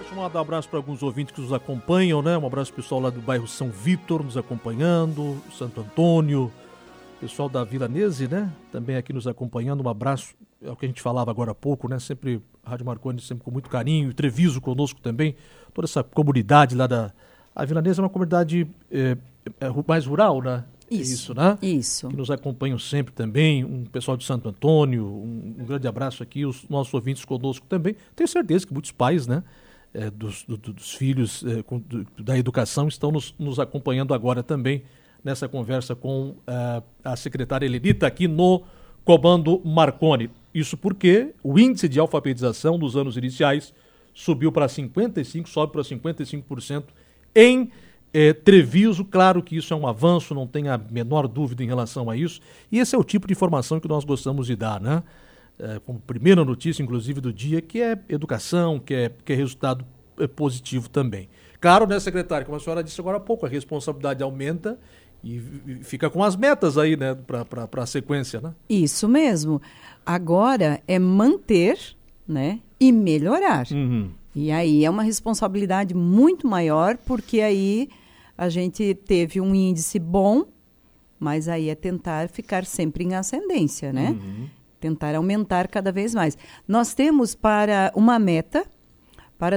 Deixa eu mandar um abraço para alguns ouvintes que nos acompanham, né? Um abraço pro pessoal lá do bairro São Vítor nos acompanhando, Santo Antônio, pessoal da Vila Nese, né? Também aqui nos acompanhando. Um abraço, é o que a gente falava agora há pouco, né? Sempre, a Rádio Marconi sempre com muito carinho, Treviso conosco também, toda essa comunidade lá da... A Vila Nese é uma comunidade mais rural, né? Isso, né? Isso. Que nos acompanham sempre também, um pessoal de Santo Antônio, um grande abraço aqui, os nossos ouvintes conosco também. Tenho certeza que muitos pais, né? Dos filhos da educação estão nos acompanhando agora também nessa conversa com a secretária Helenita aqui no Comando Marconi. Isso porque o índice de alfabetização dos anos iniciais subiu para 55%, sobe para 55% em Treviso. Claro que isso é um avanço, não tem a menor dúvida em relação a isso. E esse é o tipo de informação que nós gostamos de dar, né? Como primeira notícia, inclusive, do dia, que é educação, que é resultado positivo também. Claro, né, secretária, como a senhora disse agora há pouco, a responsabilidade aumenta e fica com as metas aí, né, para a sequência, né? Isso mesmo. Agora é manter, né, e melhorar. Uhum. E aí é uma responsabilidade muito maior, porque aí a gente teve um índice bom, mas aí é tentar ficar sempre em ascendência, né? Uhum. Tentar aumentar cada vez mais. Nós temos para uma meta para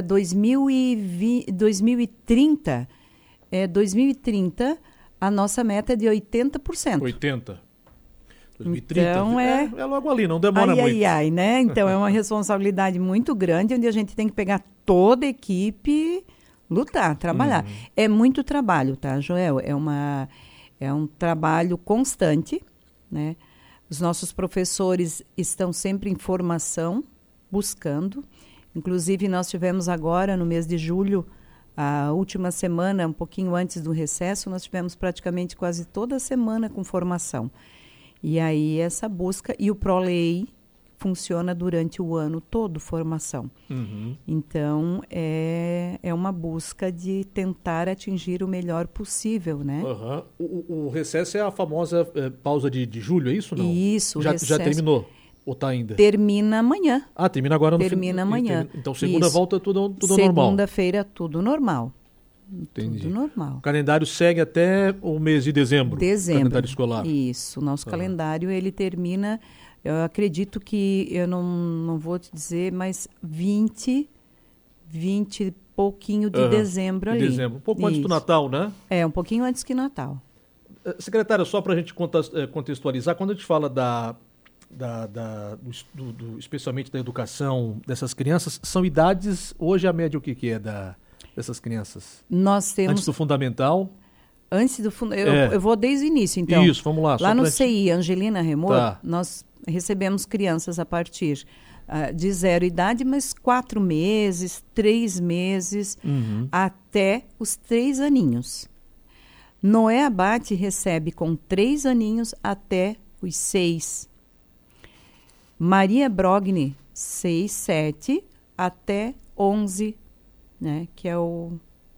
2030, 2030, a nossa meta é de 80%. 80%. 2030, então é logo ali, não demora muito. Né? Então é uma responsabilidade muito grande, onde a gente tem que pegar toda a equipe, lutar, trabalhar. É muito trabalho, tá, Joel? É um trabalho constante, né? Os nossos professores estão sempre em formação, buscando. Inclusive, nós tivemos agora, no mês de julho, a última semana, um pouquinho antes do recesso, nós tivemos praticamente quase toda semana com formação. E aí, essa busca, e o ProLei funciona durante o ano todo, formação. Uhum. Então, é uma busca de tentar atingir o melhor possível, né? Uhum. O recesso é a famosa pausa de julho, é isso? Não? Isso, já terminou? Ou está ainda? Termina amanhã. Ah, termina agora no Termina amanhã. Então, segunda isso. volta tudo normal. Segunda-feira, tudo normal. Entendi. Tudo normal. O calendário segue até o mês de dezembro. Dezembro. O calendário escolar. Isso. O nosso calendário, ele termina, eu acredito que, eu não vou te dizer, mas 20 e pouquinho de dezembro ali. Dezembro. Um pouco antes do Natal, né? Um pouquinho antes que Natal. Secretária, só para a gente contextualizar, quando a gente fala especialmente da educação dessas crianças, são idades, hoje a média o que é dessas crianças? Nós temos... Antes do fundamental? Antes do fundamental, eu vou desde o início, então. Isso, vamos lá. Lá no CI, Angelina Remor, nós recebemos crianças a partir de 0 idade, mas 4 meses, 3 meses, até os 3 aninhos. Noé Abate recebe com 3 aninhos até os 6. Maria Brogni, 6, 7, até 11, né, que é o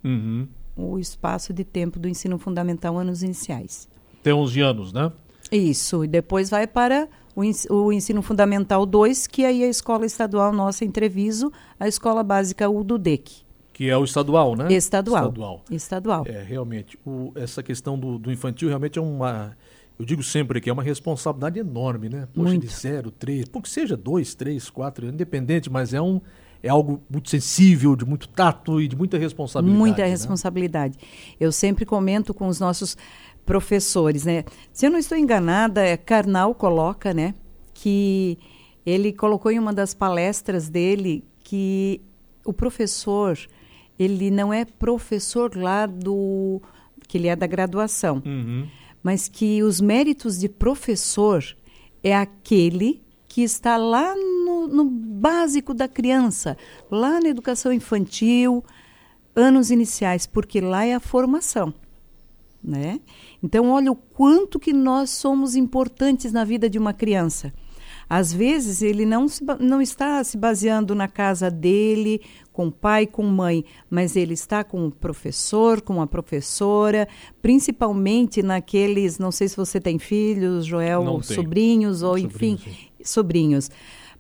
espaço de tempo do ensino fundamental anos iniciais. Até 11 anos, né? Isso, e depois vai para o ensino fundamental 2, que aí é a escola estadual nossa em Treviso, a escola básica UDUDEC. Que é o estadual, né? Estadual. Realmente, essa questão do infantil realmente é uma... Eu digo sempre que é uma responsabilidade enorme, né? Poxa, muito. De 0, 3, que seja 2, 3, 4, independente, mas é algo muito sensível, de muito tato e de muita responsabilidade. Muita responsabilidade. Eu sempre comento com os nossos professores, né? Se eu não estou enganada, Karnal coloca, né? Que ele colocou em uma das palestras dele que o professor, ele não é professor lá que ele é da graduação, mas que os méritos de professor é aquele que está lá no básico da criança, lá na educação infantil, anos iniciais, porque lá é a formação, né? Então, olha o quanto que nós somos importantes na vida de uma criança. Às vezes, ele não está se baseando na casa dele, com pai, com mãe, mas ele está com o professor, com a professora, principalmente naqueles, não sei se você tem filhos, Joel, sobrinhos, ou enfim, sobrinhos.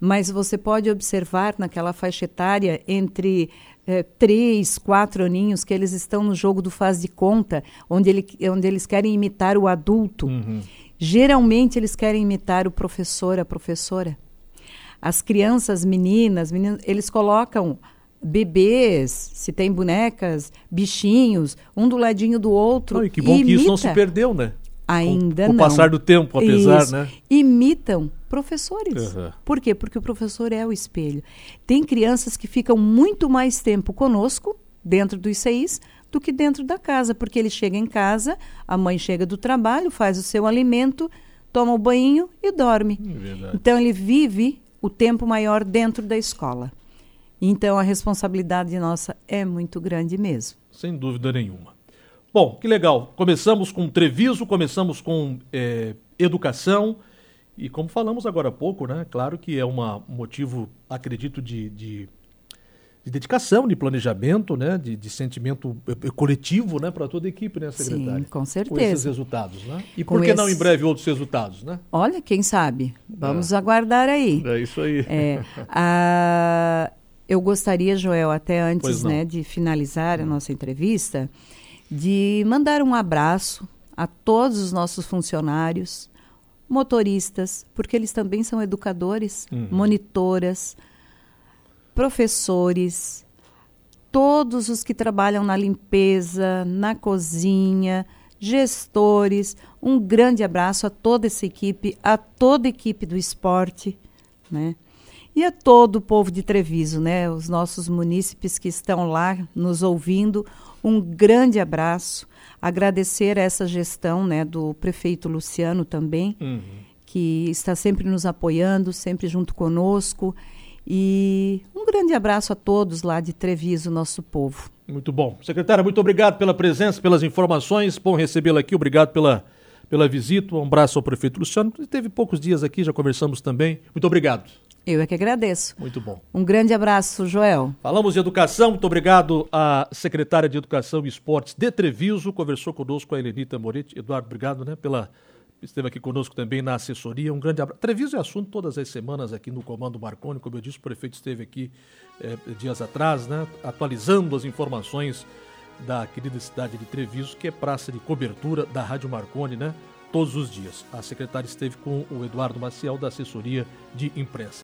mas você pode observar naquela faixa etária entre 3, 4 aninhos que eles estão no jogo do faz de conta, onde eles querem imitar o adulto. Geralmente eles querem imitar o professor, a professora. As crianças, meninas, eles colocam bebês, se tem bonecas, bichinhos, um do ladinho do outro. E que bom que isso não se perdeu, né? Ainda não. Com o passar do tempo, apesar, isso. Né? Imitam professores. Por quê? Porque o professor é o espelho. Tem crianças que ficam muito mais tempo conosco, dentro dos CIs, do que dentro da casa, porque ele chega em casa, a mãe chega do trabalho, faz o seu alimento, toma o banho e dorme. Então ele vive o tempo maior dentro da escola. Então a responsabilidade nossa é muito grande mesmo. Sem dúvida nenhuma. Bom, que legal. Começamos com Treviso, começamos com educação e como falamos agora há pouco, né? Claro que é um motivo, acredito, de dedicação, de planejamento, né? De sentimento coletivo, né? Para toda a equipe, né, secretária? Sim, com certeza. Com esses resultados, né? E por que não em breve outros resultados, né? Olha, quem sabe? Vamos aguardar aí. É isso aí. Eu gostaria, Joel, até antes, né, de finalizar a nossa entrevista, de mandar um abraço a todos os nossos funcionários, motoristas, porque eles também são educadores, monitoras, professores, todos os que trabalham na limpeza, na cozinha, gestores. Um grande abraço a toda essa equipe, a toda a equipe do esporte, né? E a todo o povo de Treviso, né? Os nossos munícipes que estão lá nos ouvindo, um grande abraço. Agradecer essa gestão, né, do prefeito Luciano também, que está sempre nos apoiando, sempre junto conosco. E um grande abraço a todos lá de Treviso, nosso povo. Muito bom. Secretária, muito obrigado pela presença, pelas informações. Bom recebê-la aqui. Obrigado pela visita. Um abraço ao prefeito Luciano. Teve poucos dias aqui, já conversamos também. Muito obrigado. Eu é que agradeço. Muito bom. Um grande abraço, Joel. Falamos de educação. Muito obrigado à secretária de Educação e Esportes de Treviso. Conversou conosco a Helenita Moretti. Eduardo, obrigado, né, esteve aqui conosco também na assessoria. Um grande abraço. Treviso é assunto todas as semanas aqui no Comando Marconi. Como eu disse, o prefeito esteve aqui dias atrás, né, atualizando as informações da querida cidade de Treviso, que é praça de cobertura da Rádio Marconi, né, todos os dias. A secretária esteve com o Eduardo Maciel, da assessoria de imprensa.